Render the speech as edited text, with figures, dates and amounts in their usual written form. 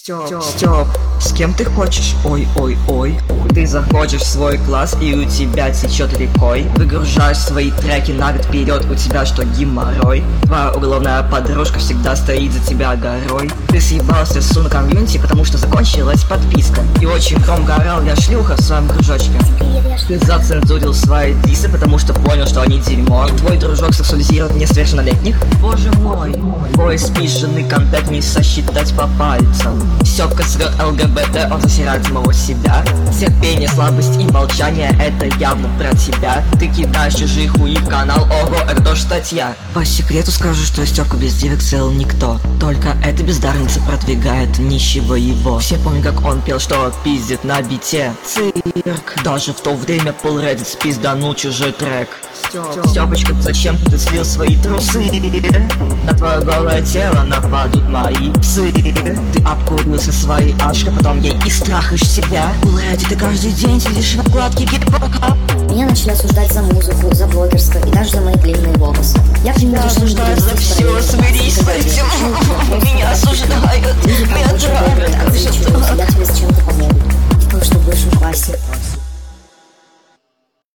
Стёп, с кем ты хочешь? Ой. Ты заходишь в свой класс и у тебя течет рекой. Выгружаешь свои треки на год вперед, у тебя что, геморрой? Твоя уголовная подружка всегда стоит за тебя горой. Ты съебался с Суна комьюнити, потому что закончилась подписка. И очень громко орал, я шлюха в своем кружочке. Ты зацензурил свои дисы, потому что понял, что они дерьмо. И твой дружок сексуализирует несовершеннолетних. Боже мой, твой спизженный контент не сосчитать по пальцам. Сёпка срет ЛГБТ, он засирает самого себя. Терпение, слабость и молчание, это явно про тебя. Ты кидаешь чужие хуи в канал, ого, это тоже статья. По секрету скажу, что Стёпка без девок целый никто. Только эта бездарница продвигает нищего его. Все помнят, как он пел, что пиздит на бите. Цирк. Даже в то время Пол Reddit спизданул чужой трек. Стёпочка, зачем ты слил свои трусы? На твое голое тело нападут мои псы. Ты обкурился своей ашкой, потом ей и страхаешь себя. Лэди, ты каждый день сидишь в обкладке гип-хопа. Меня начали осуждать за музыку, за блогерство и даже за мои длинные волосы. Я тебя осуждают за все, смирись с этим. Меня осуждают.